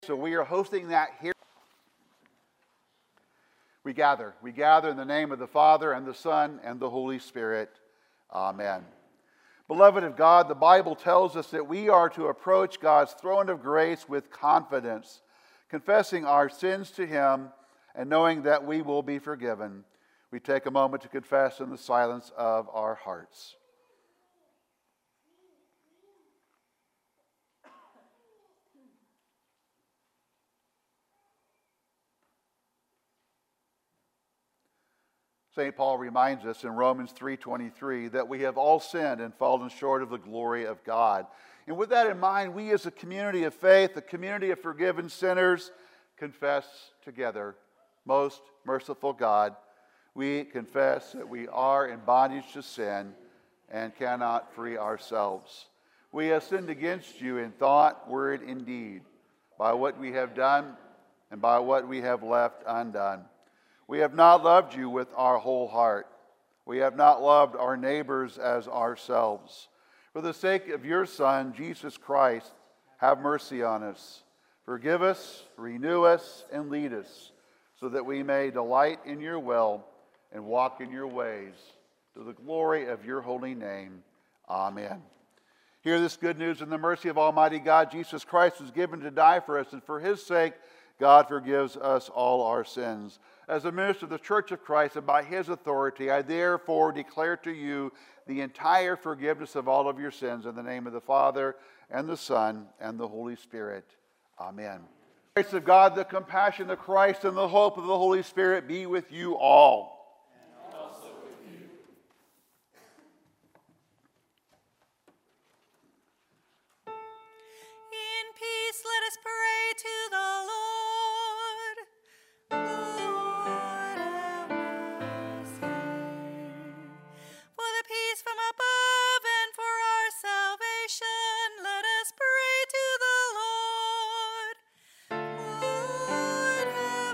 So we are hosting that here. We gather in the name of the Father and the Son and the Holy Spirit. Amen. Beloved of God, the Bible tells us that we are to approach God's throne of grace with confidence, confessing our sins to Him and knowing that we will be forgiven. We take a moment to confess in the silence of our hearts. St. Paul reminds us in Romans 3:23 that we have all sinned and fallen short of the glory of God. And with that in mind, we as a community of faith, a community of forgiven sinners, confess together, most merciful God, we confess that we are in bondage to sin and cannot free ourselves. We have sinned against you in thought, word, and deed, by what we have done and by what we have left undone. We have not loved you with our whole heart. We have not loved our neighbors as ourselves. For the sake of your Son, Jesus Christ, have mercy on us. Forgive us, renew us, and lead us, so that we may delight in your will and walk in your ways, to the glory of your holy name. Amen. Hear this good news. In the mercy of Almighty God, Jesus Christ was given to die for us, and for his sake, God forgives us all our sins. As a minister of the Church of Christ and by his authority, I therefore declare to you the entire forgiveness of all of your sins in the name of the Father and the Son and the Holy Spirit. Amen. The grace of God, the compassion of Christ, and the hope of the Holy Spirit be with you all. And also with you. In peace, let us pray to the Lord. Lord, have mercy. For the peace from above and for our salvation, let us pray to the Lord. Lord, have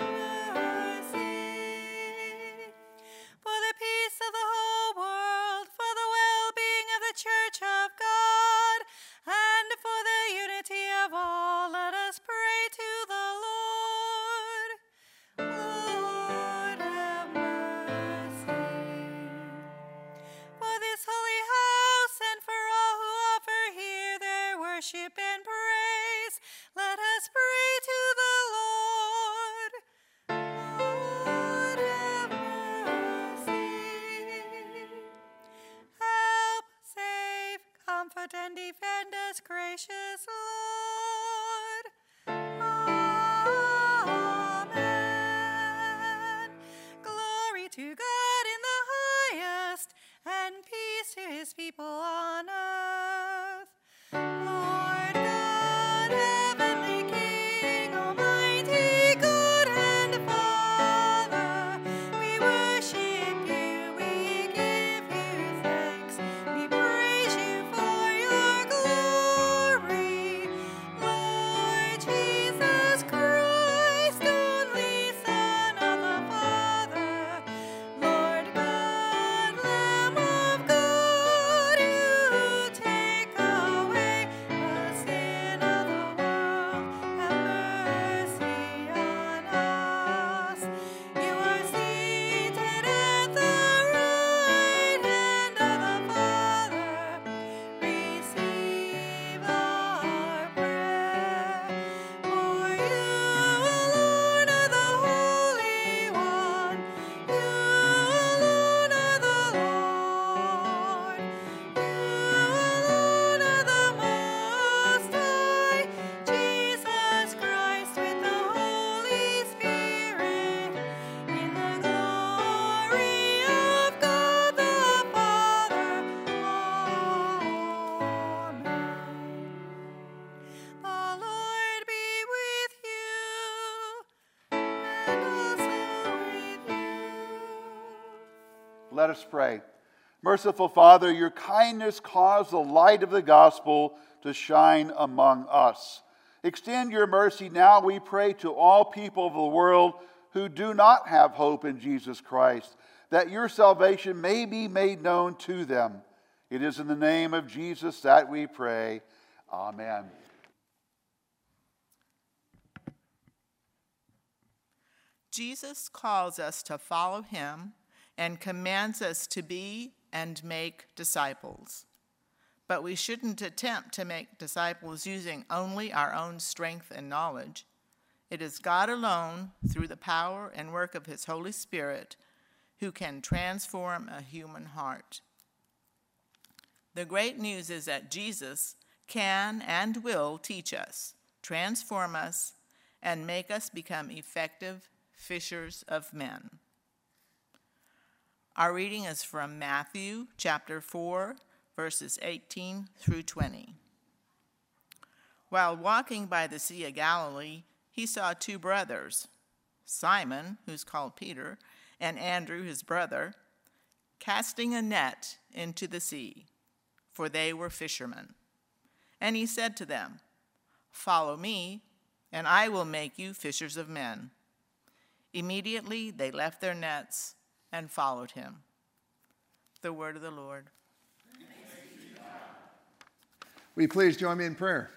mercy. For the peace of the whole world, for the well-being of the Church of God, and for the unity of all, let us pray to the Lord. Lord, have mercy. For this holy house and for all who offer here their worship and praise, let us pray to the Lord. Lord, have mercy. Help, save, comfort, and defend us, gracious Lord. Amen. Glory to God in the highest, and peace to his people on earth. Lord God, heavenly King, almighty God and Father, we worship you, we give you thanks, we praise you for your glory. Lord Jesus Christ, only Son of the Father, Lord God, Lamb of God, you take away the sin of the world, have mercy on us. You are seated at the right hand of the Father. Receive our prayer. For you alone are the Holy One. You alone are the Lord. You alone are the Most High. Jesus Christ with the Holy Spirit. In the glory of God the Father. Amen. The Lord be with you, and also with you. Let us pray. Merciful Father, your kindness caused the light of the gospel to shine among us. Extend your mercy now, we pray, to all people of the world who do not have hope in Jesus Christ, that your salvation may be made known to them. It is in the name of Jesus that we pray. Amen. Jesus calls us to follow him and commands us to be and make disciples. But we shouldn't attempt to make disciples using only our own strength and knowledge. It is God alone, through the power and work of his Holy Spirit, who can transform a human heart. The great news is that Jesus can and will teach us, transform us, and make us become effective fishers of men. Our reading is from Matthew chapter 4, verses 18 through 20. While walking by the Sea of Galilee, he saw two brothers, Simon, who's called Peter, and Andrew, his brother, casting a net into the sea, for they were fishermen. And he said to them, "Follow me, and I will make you fishers of men." Immediately they left their nets and followed him. The word of the Lord. Will you please join me in prayer?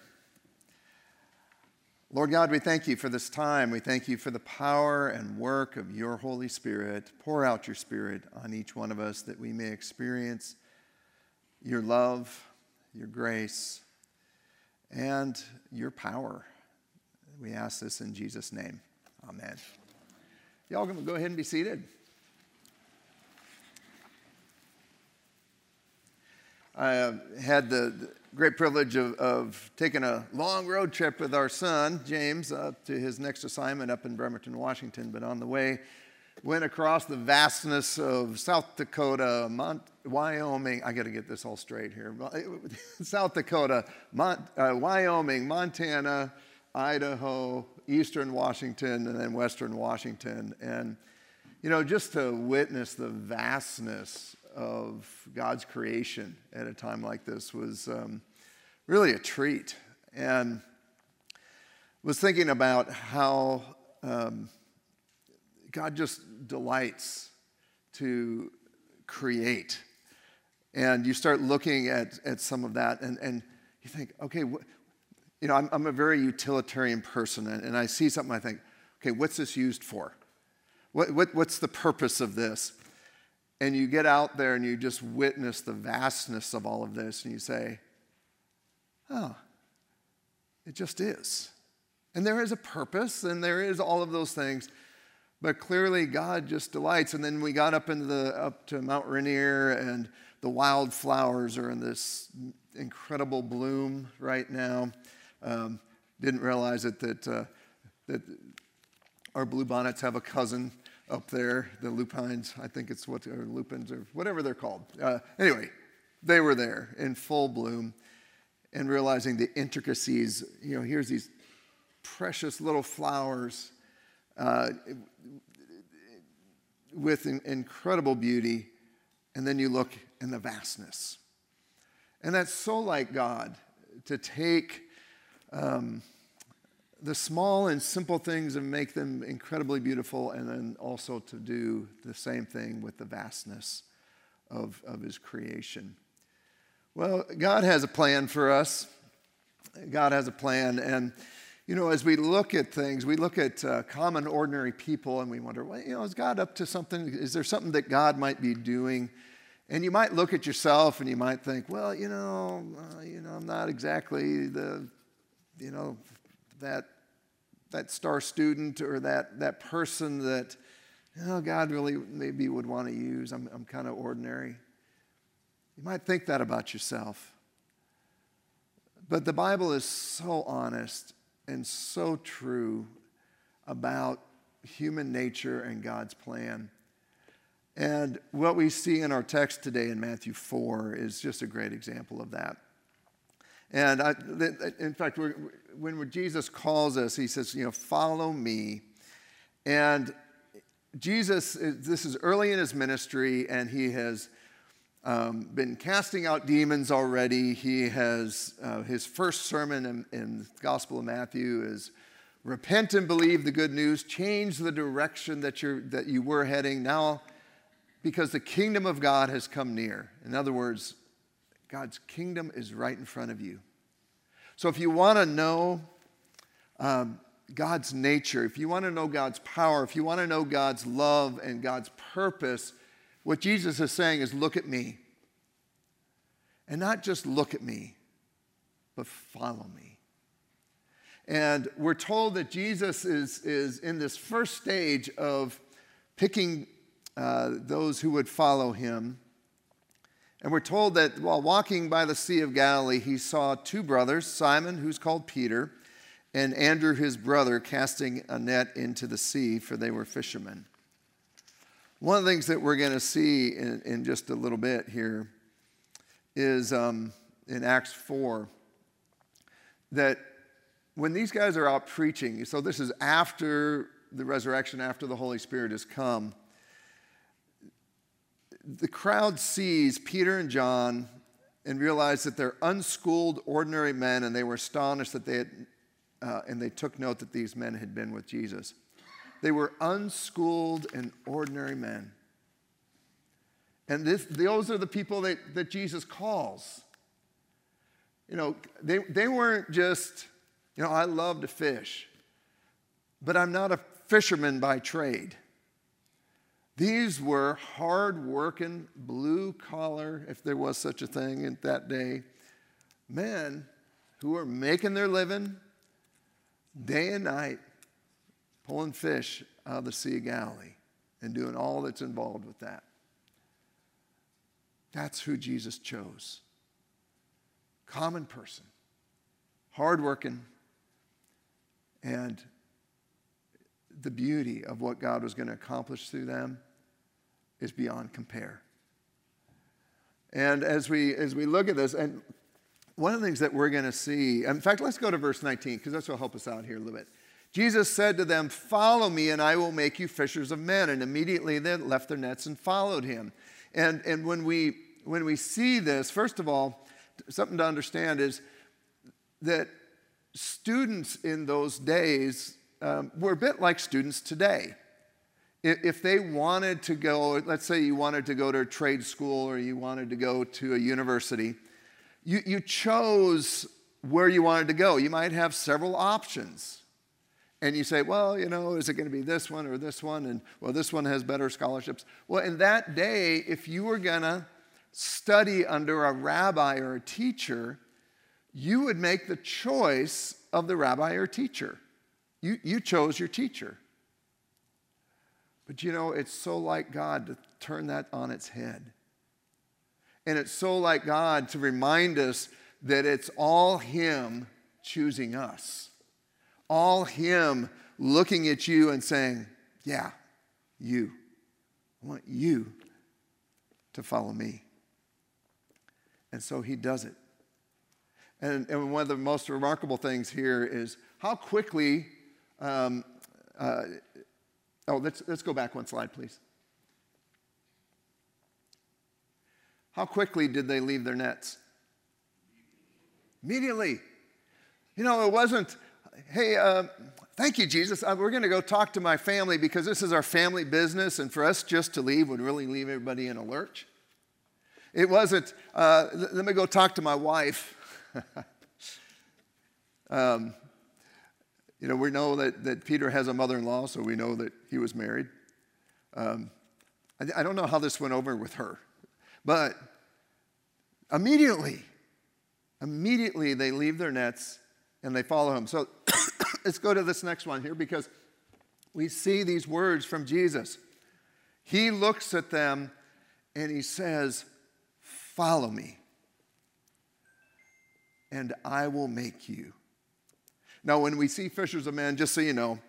Lord God, we thank you for this time. We thank you for the power and work of your Holy Spirit. Pour out your Spirit on each one of us that we may experience your love, your grace, and your power. We ask this in Jesus' name. Amen. Y'all can go ahead and be seated. I had the great privilege of taking a long road trip with our son, James, up to his next assignment up in Bremerton, Washington. But on the way, went across the vastness of South Dakota, Wyoming. I got to get this all straight here. South Dakota, Wyoming, Montana, Idaho, Eastern Washington, and then Western Washington. And, just to witness the vastness of God's creation at a time like this was really a treat. And was thinking about how God just delights to create. And you start looking at some of that and you think, okay, I'm a very utilitarian person, and I see something, I think, okay, what's this used for? What's the purpose of this? And you get out there and you just witness the vastness of all of this, and you say, oh, it just is. And there is a purpose, and there is all of those things, but clearly God just delights. And then we got up to Mount Rainier, and the wildflowers are in this incredible bloom right now. Didn't realize that our bluebonnets have a cousin up there, the lupines, I think it's or lupins or whatever they're called. Anyway, they were there in full bloom, and realizing the intricacies. Here's these precious little flowers with incredible beauty, and then you look in the vastness. And that's so like God, to take the small and simple things and make them incredibly beautiful, and then also to do the same thing with the vastness of his creation. Well, God has a plan for us. God has a plan, and as we look at things, we look at common, ordinary people, and we wonder, well, is God up to something? Is there something that God might be doing? And you might look at yourself and you might think, well, I'm not exactly that star student or that person that God really maybe would want to use. I'm kind of ordinary. You might think that about yourself. But the Bible is so honest and so true about human nature and God's plan. And what we see in our text today in Matthew 4 is just a great example of that. And in fact, when Jesus calls us, he says, follow me. And Jesus, this is early in his ministry, and he has been casting out demons already. He has, his first sermon in the Gospel of Matthew is, repent and believe the good news, change the direction that you were heading now, because the kingdom of God has come near. In other words, God's kingdom is right in front of you. So if you want to know, God's nature, if you want to know God's power, if you want to know God's love and God's purpose, what Jesus is saying is, look at me. And not just look at me, but follow me. And we're told that Jesus is in this first stage of picking those who would follow him. And we're told that while walking by the Sea of Galilee, he saw two brothers, Simon, who's called Peter, and Andrew, his brother, casting a net into the sea, for they were fishermen. One of the things that we're going to see in just a little bit here is in Acts 4, that when these guys are out preaching, so this is after the resurrection, after the Holy Spirit has come, the crowd sees Peter and John and realize that they're unschooled, ordinary men, and they were astonished that and they took note that these men had been with Jesus. They were unschooled and ordinary men. And those are the people that Jesus calls. You know, they weren't just, you know, I love to fish, but I'm not a fisherman by trade. These were hard-working, blue-collar, if there was such a thing in that day, men who were making their living day and night, pulling fish out of the Sea of Galilee and doing all that's involved with that. That's who Jesus chose. Common person, hardworking, and the beauty of what God was going to accomplish through them is beyond compare. And as we look at this, and one of the things that we're going to see, in fact, let's go to verse 19, because this will help us out here a little bit. Jesus said to them, "Follow me, and I will make you fishers of men." And immediately they left their nets and followed him. And when we see this, first of all, something to understand is that students in those days were a bit like students today. If they wanted to go, let's say you wanted to go to a trade school or you wanted to go to a university, you chose where you wanted to go. You might have several options. And you say, well, you know, is it going to be this one or this one? And, well, this one has better scholarships. Well, in that day, if you were going to study under a rabbi or a teacher, you would make the choice of the rabbi or teacher. You chose your teacher. But you know, it's so like God to turn that on its head. And it's so like God to remind us that it's all him choosing us. All him looking at you and saying, yeah, you. I want you to follow me. And so he does it. And one of the most remarkable things here is how quickly, let's go back one slide, please. How quickly did they leave their nets? Immediately. You know, it wasn't, hey, thank you, Jesus. We're going to go talk to my family because this is our family business, and for us just to leave would really leave everybody in a lurch. It wasn't, let me go talk to my wife. You know, we know that Peter has a mother-in-law, so we know that he was married. I don't know how this went over with her, but immediately they leave their nets and they follow him. So let's go to this next one here because we see these words from Jesus. He looks at them and he says, "Follow me, and I will make you." Now, when we see fishers of men, just so you know,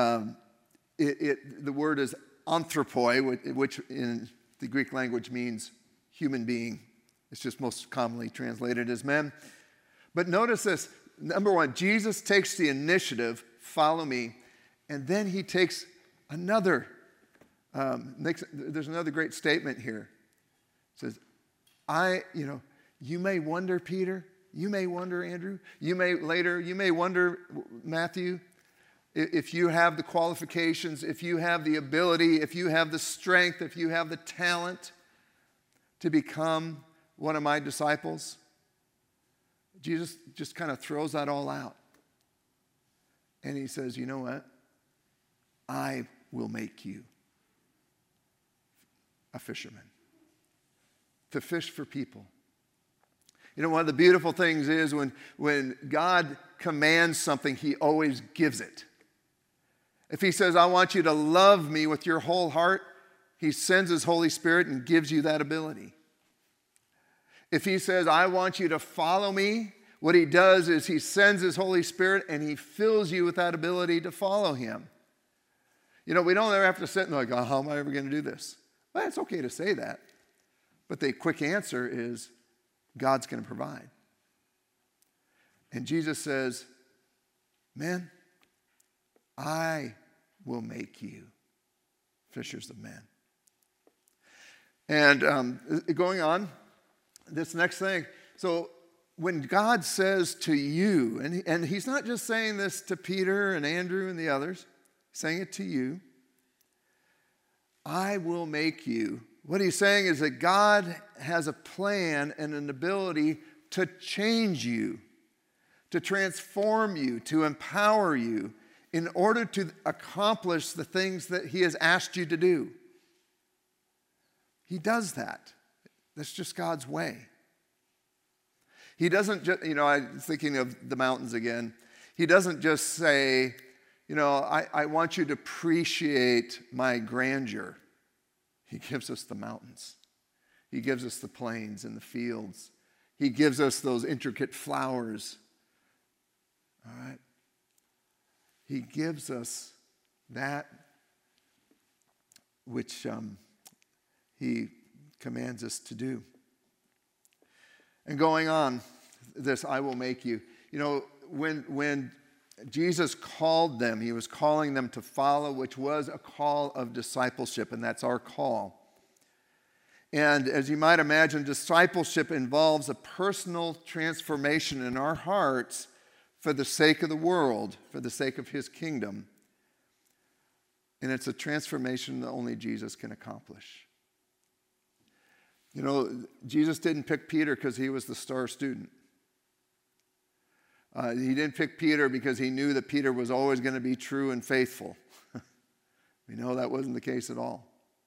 the word is anthropoi, which in the Greek language means human being. It's just most commonly translated as men. But notice this. Number one, Jesus takes the initiative, follow me, and then he takes another, there's another great statement here. It says, you may wonder, Peter, you may wonder, Andrew, you may wonder, Matthew, if you have the qualifications, if you have the ability, if you have the strength, if you have the talent to become one of my disciples. Jesus just kind of throws that all out. And he says, you know what? I will make you a fisherman to fish for people. You know, one of the beautiful things is when God commands something, he always gives it. If he says, I want you to love me with your whole heart, he sends his Holy Spirit and gives you that ability. If he says, I want you to follow me, what he does is he sends his Holy Spirit and he fills you with that ability to follow him. You know, we don't ever have to sit and like, oh, how am I ever going to do this? Well, it's okay to say that. But the quick answer is God's going to provide. And Jesus says, man, I will make you fishers of men. And going on, this next thing. So when God says to you, and he's not just saying this to Peter and Andrew and the others, he's saying it to you, I will make you. What he's saying is that God has a plan and an ability to change you, to transform you, to empower you in order to accomplish the things that he has asked you to do. He does that. That's just God's way. He doesn't just, I'm thinking of the mountains again. He doesn't just say, I want you to appreciate my grandeur. He gives us the mountains. He gives us the plains and the fields. He gives us those intricate flowers. All right? He gives us that which he commands us to do. And going on, this I will make you. When Jesus called them, he was calling them to follow, which was a call of discipleship, and that's our call. And as you might imagine, discipleship involves a personal transformation in our hearts for the sake of the world, for the sake of his kingdom. And it's a transformation that only Jesus can accomplish. Jesus didn't pick Peter because he was the star student. He didn't pick Peter because he knew that Peter was always going to be true and faithful. We know that wasn't the case at all.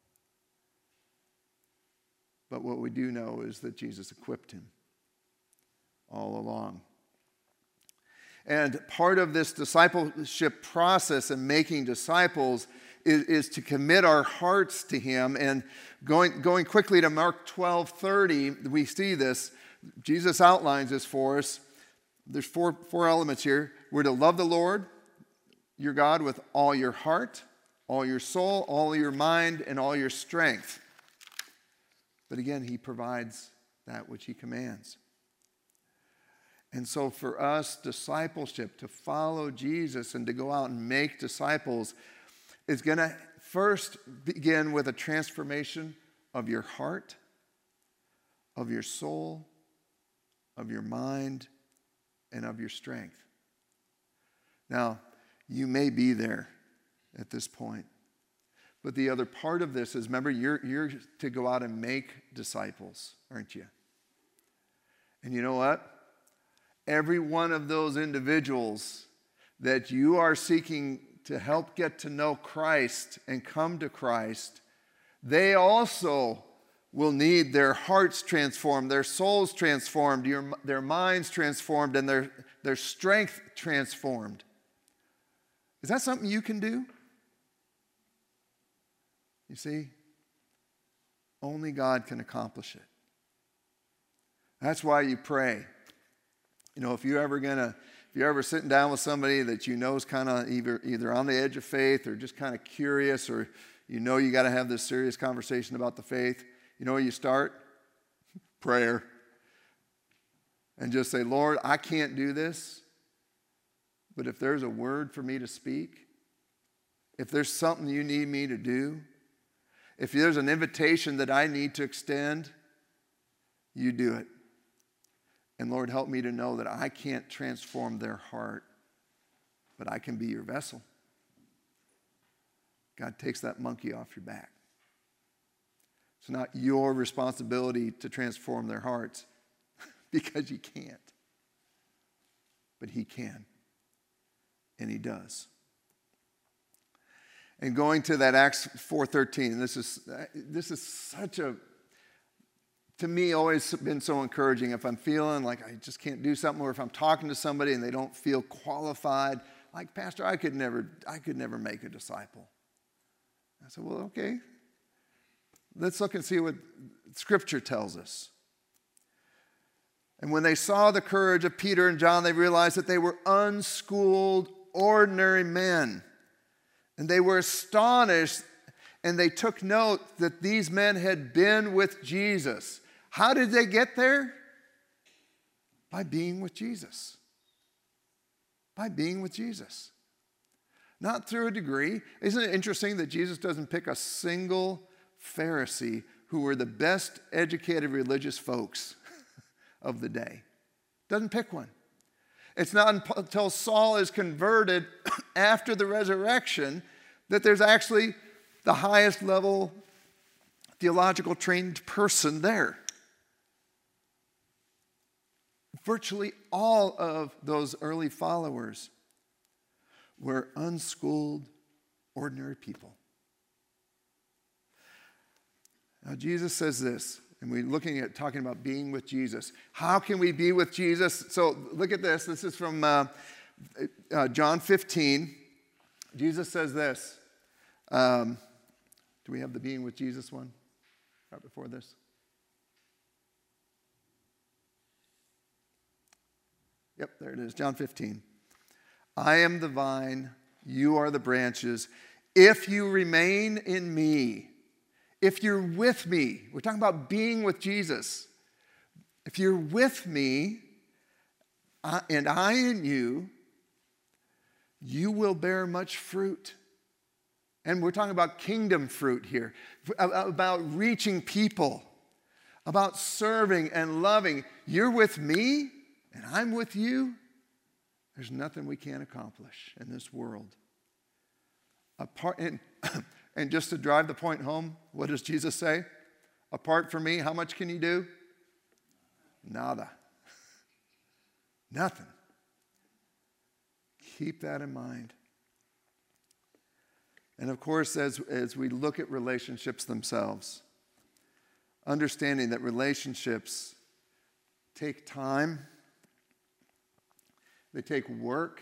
But what we do know is that Jesus equipped him all along. And part of this discipleship process and making disciples is to commit our hearts to him. And going quickly to Mark 12:30, we see this. Jesus outlines this for us. There's four elements here. We're to love the Lord, your God, with all your heart, all your soul, all your mind, and all your strength. But again, he provides that which he commands. And so for us, discipleship, to follow Jesus and to go out and make disciples, is going to first begin with a transformation of your heart, of your soul, of your mind, and of your strength. Now, you may be there at this point. But the other part of this is, remember, you're to go out and make disciples, aren't you? And you know what? Every one of those individuals that you are seeking to help get to know Christ and come to Christ, they also will need their hearts transformed, their souls transformed, their minds transformed, and their strength transformed. Is that something you can do? You see, only God can accomplish it. That's why you pray. If you're ever sitting down with somebody that you know is kind of either on the edge of faith or just kind of curious, or you got to have this serious conversation about the faith, you know where you start? Prayer. And just say, Lord, I can't do this, but if there's a word for me to speak, if there's something you need me to do, if there's an invitation that I need to extend, you do it. And Lord, help me to know that I can't transform their heart, but I can be your vessel. God takes that monkey off your back. It's not your responsibility to transform their hearts because you can't. But he can. And he does. And going to that Acts 4:13, this is such a, to me, always been so encouraging. If I'm feeling like I just can't do something, or if I'm talking to somebody and they don't feel qualified, like, Pastor, I could never make a disciple. I said, well, okay. Let's look and see what Scripture tells us. And when they saw the courage of Peter and John, they realized that they were unschooled, ordinary men. And they were astonished, and they took note that these men had been with Jesus. How did they get there? By being with Jesus. By being with Jesus. Not through a degree. Isn't it interesting that Jesus doesn't pick a single Pharisee who were the best educated religious folks of the day? Doesn't pick one. It's not until Saul is converted after the resurrection that there's actually the highest level theological trained person there. Virtually all of those early followers were unschooled, ordinary people. Now, Jesus says this, and we're looking at talking about being with Jesus. How can we be with Jesus? So look at this. This is from John 15. Jesus says this. Do we have the being with Jesus one right before this? Yep, there it is, John 15. I am the vine, you are the branches. If you remain in me, if you're with me, we're talking about being with Jesus. If you're with me and I in you, you will bear much fruit. And we're talking about kingdom fruit here, about reaching people, about serving and loving. You're with me and I'm with you. There's nothing we can't accomplish in this world. And just to drive the point home, what does Jesus say? Apart from me, how much can you do? Nada. Nothing. Keep that in mind. And of course, as we look at relationships themselves, understanding that relationships take time, they take work.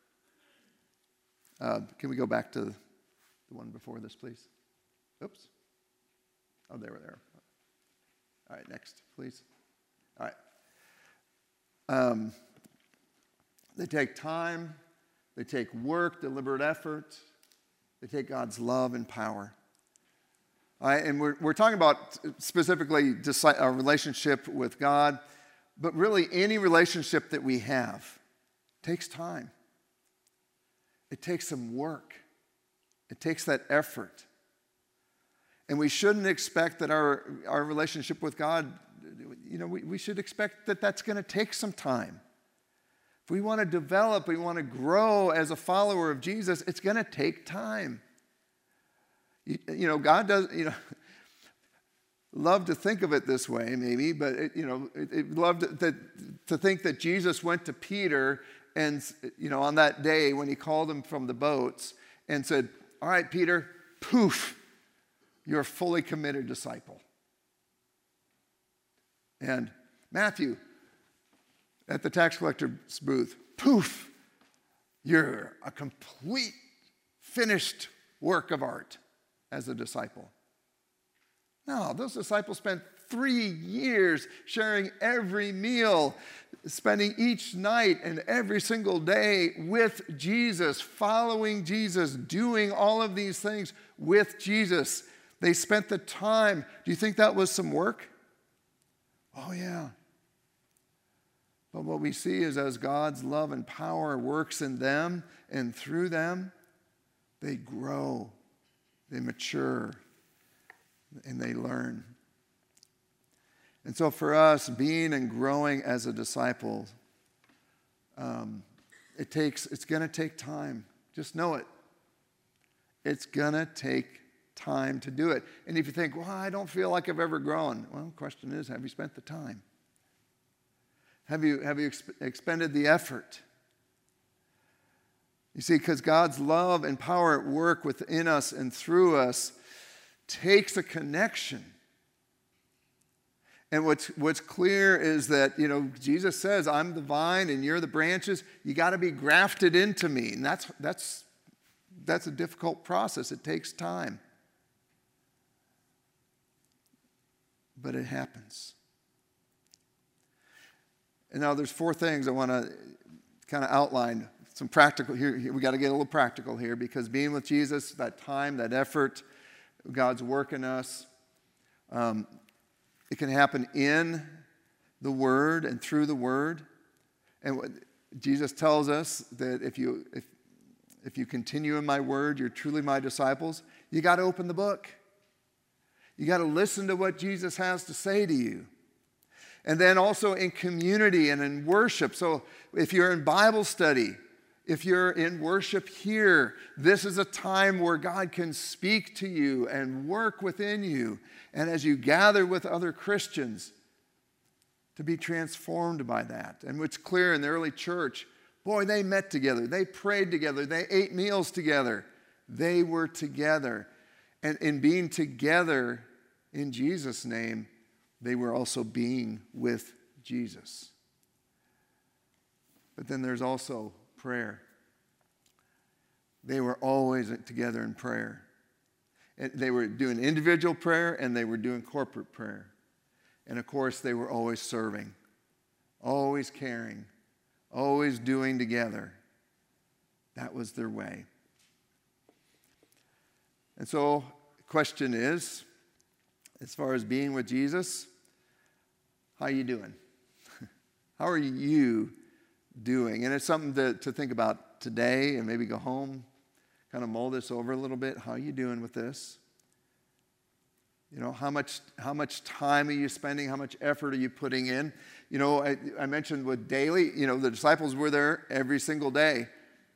Can we go back to the one before this, please? Oops. Oh, they were there. All right, next, please. All right. They take time. They take work, deliberate effort. They take God's love and power. All right, and we're talking about specifically our relationship with God, but really any relationship that we have takes time. It takes some work. It takes that effort. And we shouldn't expect that our relationship with God, we should expect that that's going to take some time. If we want to develop, we want to grow as a follower of Jesus, it's going to take time. God does, love to think of it this way maybe, but, love to think that Jesus went to Peter and, on that day when he called him from the boats and said, all right, Peter, poof, you're a fully committed disciple. And Matthew, at the tax collector's booth, poof, you're a complete, finished work of art as a disciple. No, those disciples spent 3 years sharing every meal, spending each night and every single day with Jesus, following Jesus, doing all of these things with Jesus. They spent the time. Do you think that was some work? Oh, yeah. But what we see is as God's love and power works in them and through them, they grow, they mature, and they learn. And so for us, being and growing as a disciple, it's going to take time. Just know it. It's going to take time to do it. And if you think, well, I don't feel like I've ever grown. Well, the question is, have you spent the time? Have you expended the effort? You see, because God's love and power at work within us and through us takes a connection. And what's clear is that, Jesus says, I'm the vine and you're the branches. You got to be grafted into me. And that's a difficult process. It takes time. But it happens. And now there's 4 things I want to kind of outline. Some practical here. We got to get a little practical here, because being with Jesus, that time, that effort, God's work in us, it can happen in the Word and through the Word. And what Jesus tells us that if you continue in my Word, you're truly my disciples. You got to open the book. You got to listen to what Jesus has to say to you. And then also in community and in worship. So if you're in Bible study, if you're in worship here, this is a time where God can speak to you and work within you. And as you gather with other Christians, to be transformed by that. And what's clear in the early church, boy, they met together. They prayed together. They ate meals together. They were together. And in being together in Jesus' name, they were also being with Jesus. But then there's also prayer. They were always together in prayer. And they were doing individual prayer and they were doing corporate prayer. And of course, they were always serving, always caring, always doing together. That was their way. And so the question is, as far as being with Jesus, how are you doing? How are you doing? And it's something to think about today, and maybe go home, kind of mull this over a little bit. How are you doing with this? How much time are you spending? How much effort are you putting in? I mentioned with daily, the disciples were there every single day.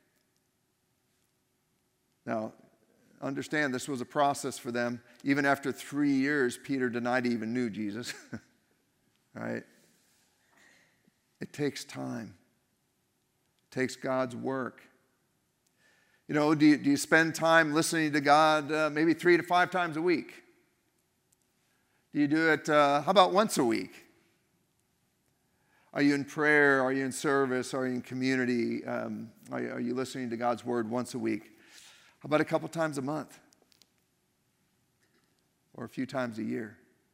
Now, understand this was a process for them. Even after 3 years, Peter denied he even knew Jesus. Right? It takes time. It takes God's work. Do you spend time listening to God maybe 3 to 5 times a week? Do you do it, how about once a week? Are you in prayer? Are you in service? Are you in community? Are you listening to God's word once a week? How about a couple times a month? Or a few times a year?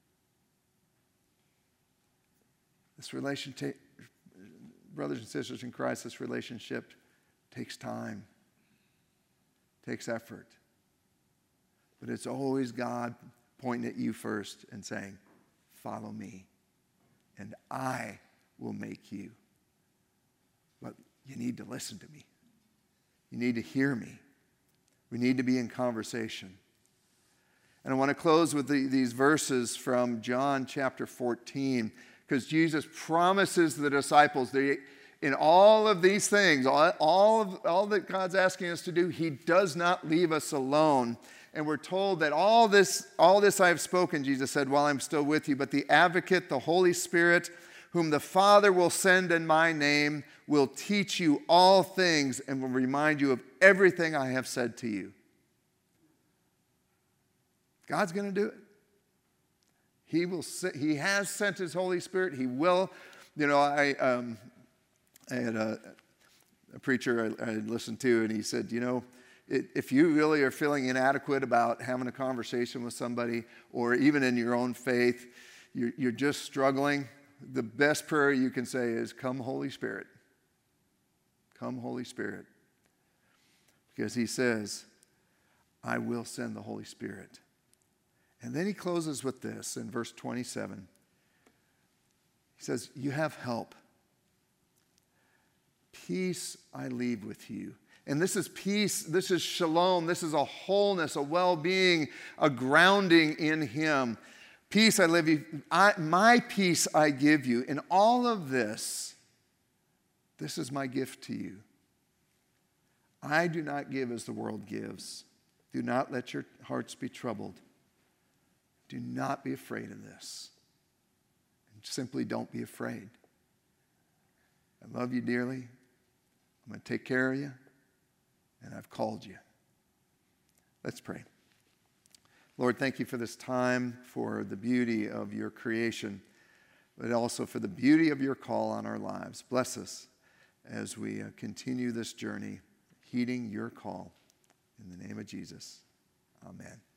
This relationship, brothers and sisters in Christ, this relationship takes time, takes effort. But it's always God pointing at you first and saying, follow me, and I will make you. But you need to listen to me. You need to hear me. We need to be in conversation. And I want to close with these verses from John chapter 14, because Jesus promises the disciples in all of these things, all that God's asking us to do, he does not leave us alone. And we're told that all this I have spoken, Jesus said, while I'm still with you, but the advocate, the Holy Spirit, whom the Father will send in my name, will teach you all things and will remind you of everything I have said to you. God's going to do it. He has sent his Holy Spirit. He will. I had a preacher I listened to, and he said, if you really are feeling inadequate about having a conversation with somebody, or even in your own faith, you're just struggling, the best prayer you can say is, come Holy Spirit. Come Holy Spirit. Because he says, I will send the Holy Spirit. And then he closes with this in verse 27. He says, you have help. Peace I leave with you. And this is peace, this is shalom, this is a wholeness, a well-being, a grounding in him. Peace I leave you, my peace I give you. In all of this, this is my gift to you. I do not give as the world gives. Do not let your hearts be troubled. Do not be afraid of this. Simply don't be afraid. I love you dearly. I'm going to take care of you. and I've called you. Let's pray. Lord, thank you for this time, for the beauty of your creation, but also for the beauty of your call on our lives. Bless us as we continue this journey, heeding your call. In the name of Jesus, amen.